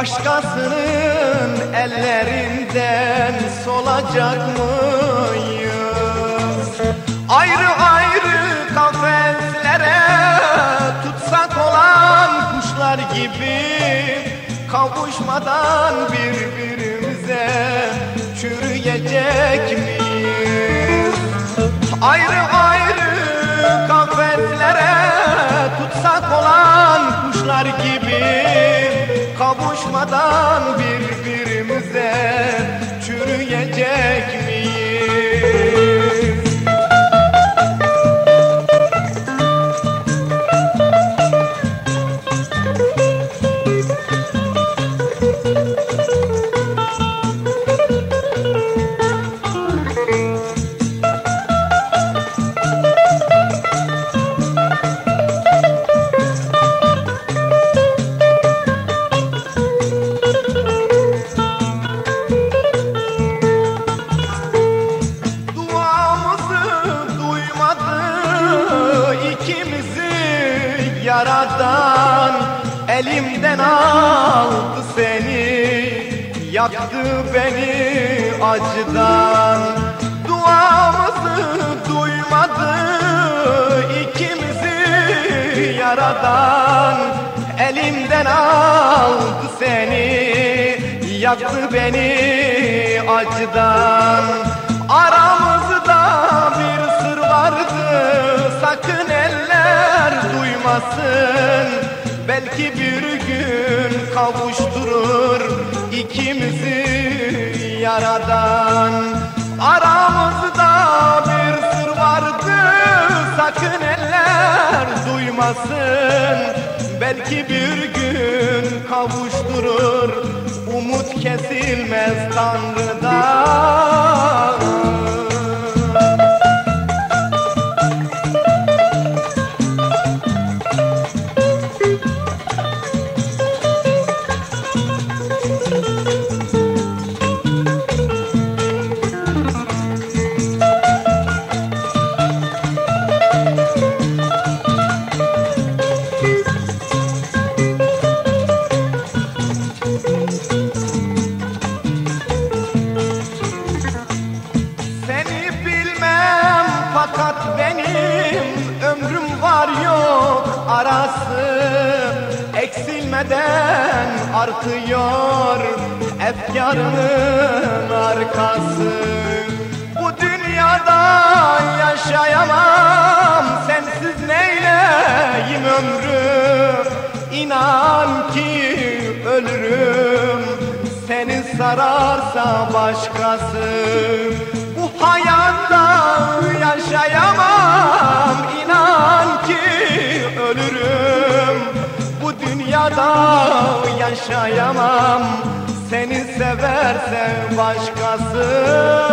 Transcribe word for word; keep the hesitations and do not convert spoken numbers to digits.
başkasının ellerinden solacak mıyız? Ayrı ayrı kafeslere tutsak olan kuşlar gibi kavuşmadan birbirimize çürüyecek miyiz? Ayrı ayrı kafeslere tutsak olan kuşlar gibi kavuşmadan birbirimize çürüyecek miyiz? Yaradan elimden aldı seni, yaktı beni acıdan. Duamızı duymadı ikimizi Yaradan elimden aldı seni, yaktı beni acıdan. Aramızda bir sır vardı, sakın eller duymasın. Belki bir gün kavuşturur ikimizi Yaradan. Aramızda bir sır vardı, sakın eller duymasın. Belki bir gün kavuşturur, umut kesilmez Tanrı'dan. Fakat benim ömrüm var yok arası, eksilmeden artıyor efkarının arkası. Bu dünyada yaşayamam, sensiz neyleyim ömrü. İnan ki ölürüm, seni sararsa başkası. Bu hayatta yaşayamam, inan ki ölürüm. Bu dünyada yaşayamam, seni severse başkası.